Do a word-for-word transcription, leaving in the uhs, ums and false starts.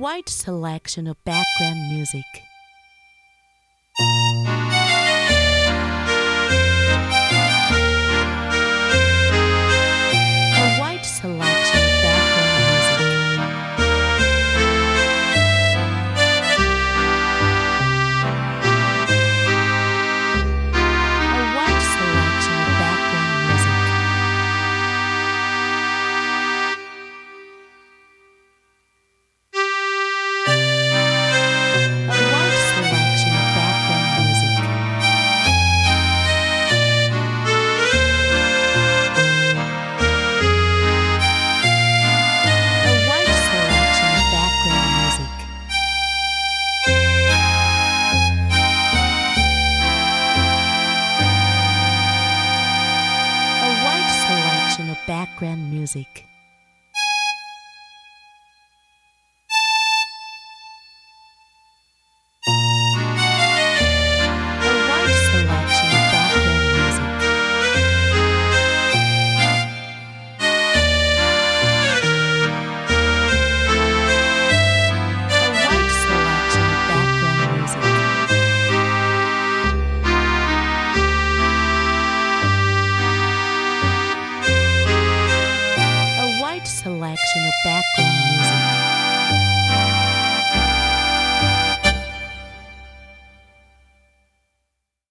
wide selection of background music. A wide selection of background music. A wide selection of background music. A wide selection of background music. A wide selection of background music. A wide selection of background music.